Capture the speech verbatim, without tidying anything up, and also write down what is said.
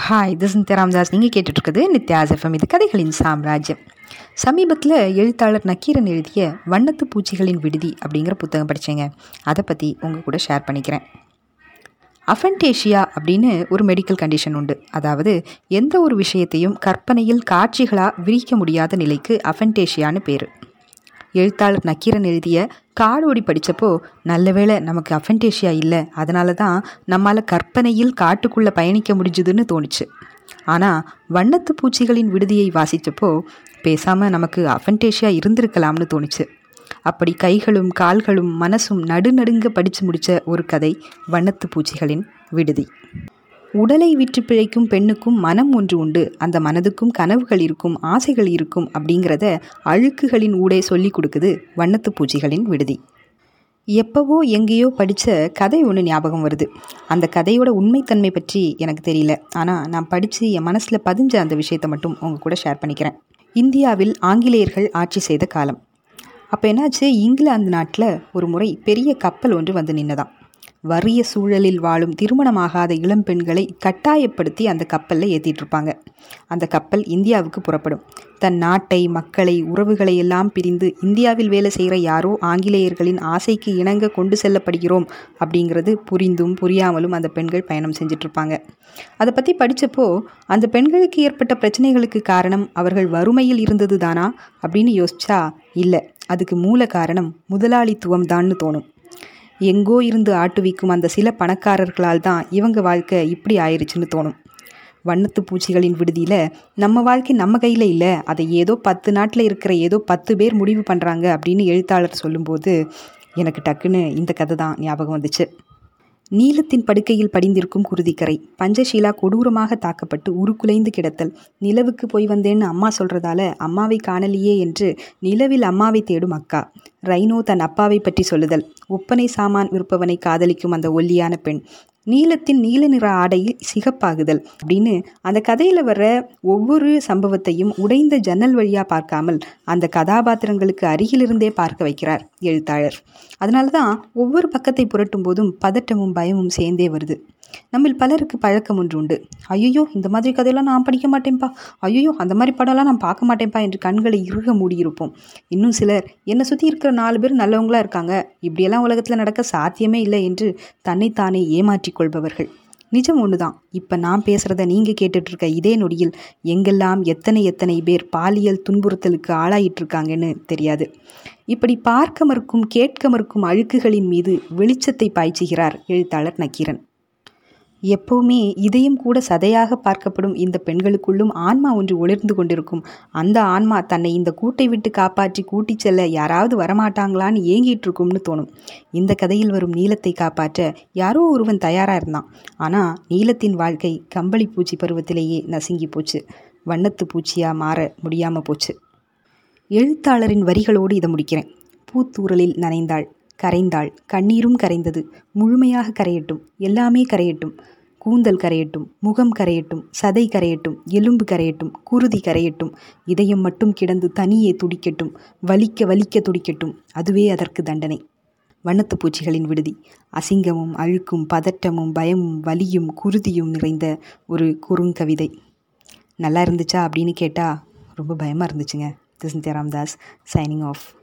Hi, this Nithya Ramdas. நீங்கள் கேட்டுட்ருக்குது Nithya's FM. இது கதைகளின் சாம்ராஜ்யம். சமீபத்தில் எழுத்தாளர் நக்கீரன் எழுதிய வண்ணத்து பூச்சிகளின் விடுதி அப்படிங்கிற புத்தகம் படித்தேங்க. அதை பற்றி உங்கள் கூட ஷேர் பண்ணிக்கிறேன். அஃபன்டேஷியா அப்படின்னு ஒரு மெடிக்கல் கண்டிஷன் உண்டு. அதாவது எந்த ஒரு விஷயத்தையும் கற்பனையில் காட்சிகளாக விரிக்க முடியாத நிலைக்கு அஃபன்டேஷியான்னு பேர். எழுத்தாளர் நக்கீரன் எழுதிய காடோடி படித்தப்போ நல்ல வேளை நமக்கு அஃபன்டேஷியா இல்லை, அதனால தான் நம்மால் கற்பனையில் காட்டுக்குள்ளே பயணிக்க முடிஞ்சுதுன்னு தோணுச்சு. ஆனால் வண்ணத்து பூச்சிகளின் விடுதியை வாசித்தப்போ பேசாமல் நமக்கு அஃபன்டேஷியா இருந்திருக்கலாம்னு தோணுச்சு. அப்படி கைகளும் கால்களும் மனசும் நடுநடுங்க படித்து முடித்த ஒரு கதை வண்ணத்து பூச்சிகளின் விடுதி. உடலை விற்று பிழைக்கும் பெண்ணுக்கும் மனம் ஒன்று உண்டு, அந்த மனதுக்கும் கனவுகள் இருக்கும், ஆசைகள் இருக்கும் அப்படிங்கிறத அழுக்குகளின் ஊடே சொல்லி கொடுக்குது வண்ணத்து பூச்சிகளின் விடுதி. எப்போவோ எங்கேயோ படித்த கதை ஒன்று ஞாபகம் வருது. அந்த கதையோட உண்மைத்தன்மை பற்றி எனக்கு தெரியல, ஆனால் நான் படித்து என் மனசில் பதிஞ்ச அந்த விஷயத்தை மட்டும் உங்கள் கூட ஷேர் பண்ணிக்கிறேன். இந்தியாவில் ஆங்கிலேயர்கள் ஆட்சி செய்த காலம். அப்போ என்னாச்சு, இங்கிலாந்து நாட்டில் ஒரு முறை பெரிய கப்பல் ஒன்று வந்து நின்னதாம். வறிய சூழலில் வாழும் திருமணமாகாத இளம் பெண்களை கட்டாயப்படுத்தி அந்த கப்பலில் ஏற்றிட்டு இருப்பாங்க. அந்த கப்பல் இந்தியாவுக்கு புறப்படும். தன் நாட்டை, மக்களை, உறவுகளை எல்லாம் பிரிந்து இந்தியாவில் வேலை செய்கிற யாரோ ஆங்கிலேயர்களின் ஆசைக்கு இணங்க கொண்டு செல்லப்படுகிறோம் அப்படிங்கிறது புரிந்தும் புரியாமலும் அந்த பெண்கள் பயணம் செஞ்சிட்ருப்பாங்க. அதை பற்றி படித்தப்போ அந்த பெண்களுக்கு ஏற்பட்ட பிரச்சனைகளுக்கு காரணம் அவர்கள் வறுமையில் இருந்தது தானா அப்படின்னு யோசிச்சா இல்லை, அதுக்கு மூல காரணம் முதலாளித்துவம் தான்னு தோணும். எங்கோ இருந்து ஆட்டுவிக்கும் அந்த சில பணக்காரர்களால் தான் இவங்க வாழ்க்கை இப்படி ஆயிடுச்சுன்னு தோணும். வண்ணத்து பூச்சிகளின் விடுதியில் நம்ம வாழ்க்கை நம்ம கையில் இல்லை, அதை ஏதோ பத்து நாட்டில் இருக்கிற ஏதோ பத்து பேர் முடிவு பண்ணுறாங்க அப்படின்னு எழுத்தாளர் சொல்லும்போது எனக்கு டக்குன்னு இந்த கதை தான் ஞாபகம் வந்துச்சு. நீலத்தின் படுக்கையில் படிந்திருக்கும் குருதிக்கரை, பஞ்சஷீலா கொடூரமாக தாக்கப்பட்டு உருக்குலைந்து கிடத்தல், நிலவுக்கு போய் வந்தேன்னு அம்மா சொல்கிறதால அம்மாவை காணலியே என்று நிலவில் அம்மாவை தேடும் அக்கா, ரைனோ தன் அப்பாவை பற்றி சொல்லுதல், ஒப்பனை சாமான் விற்பவனை காதலிக்கும் அந்த ஒல்லியான பெண், நீலத்தின் நீல நிற ஆடையில் சிகப்பாகுதல் அப்படின்னு அந்த கதையில் வர்ற ஒவ்வொரு சம்பவத்தையும் உடைந்த ஜன்னல் வழியாக பார்க்காமல் அந்த கதாபாத்திரங்களுக்கு அருகிலிருந்தே பார்க்க வைக்கிறார் எழுத்தாளர். அதனால தான் ஒவ்வொரு பக்கத்தை புரட்டும் போதும் பதட்டமும் பயமும் சேர்ந்தே வருது. நம்மில் பலருக்கு பழக்கம் ஒன்று உண்டு. ஐயோ இந்த மாதிரி கதையெல்லாம் நான் படிக்க மாட்டேன்ப்பா, ஐயோ அந்த மாதிரி படம்லாம் நான் பார்க்க மாட்டேன்ப்பா என்று கண்களை இறுக மூடியிருப்போம். இன்னும் சிலர் என்னை சுற்றி இருக்கிற நாலு பேர் நல்லவங்களா இருக்காங்க, இப்படியெல்லாம் உலகத்தில் நடக்க சாத்தியமே இல்லை என்று தன்னைத்தானே ஏமாற்றி கொள்பவர்கள். நிஜம் ஒன்று தான், இப்போ நான் பேசுகிறத நீங்கள் கேட்டுட்ருக்க இதே நொடியில் எங்கெல்லாம் எத்தனை எத்தனை பேர் பாலியல் துன்புறுத்தலுக்கு ஆளாயிட்டிருக்காங்கன்னு தெரியாது. இப்படி பார்க்க மறுக்கும் கேட்க மறுக்கும் அழுக்குகளின் மீது வெளிச்சத்தை பாய்ச்சுகிறார் எழுத்தாளர் நக்கீரன். எப்பவுமே இதயம் கூட சதையாக பார்க்கப்படும் இந்த பெண்களுக்குள்ளும் ஆன்மா ஒன்று ஒளிர்ந்து கொண்டிருக்கும். அந்த ஆன்மா தன்னை இந்த கூட்டை விட்டு காப்பாற்றி கூட்டி செல்ல யாராவது வரமாட்டாங்களான்னு ஏங்கிட்டு இருக்கும்னு தோணும். இந்த கதையில் வரும் நீலத்தை காப்பாற்ற யாரோ ஒருவன் தயாராக இருந்தான். ஆனால் நீலத்தின் வாழ்க்கை கம்பளி பூச்சி பருவத்திலேயே நசுங்கி போச்சு, வண்ணத்து பூச்சியாக மாற முடியாமல் போச்சு. எழுத்தாளரின் வரிகளோடு இதை முடிக்கிறேன். பூத்தூரலில் நனைந்தாள், கரைந்தாள், கண்ணீரும் கரைந்தது, முழுமையாக கரையட்டும், எல்லாமே கரையட்டும், கூந்தல் கரையட்டும், முகம் கரையட்டும், சதை கரையட்டும், எலும்பு கரையட்டும், குருதி கரையட்டும், இதயம் மட்டும் கிடந்து தனியே துடிக்கட்டும், வலிக்க வலிக்க துடிக்கட்டும், அதுவே அதற்கு தண்டனை. வண்ணத்து பூச்சிகளின் விடுதி அசிங்கமும் அழுக்கும் பதட்டமும் பயமும் வலியும் குருதியும் நிறைந்த ஒரு குறுங்கவிதை. நல்லா இருந்துச்சா அப்படின்னு கேட்டால் ரொம்ப பயமாக இருந்துச்சுங்க. This Nithya Ramdas, signing of.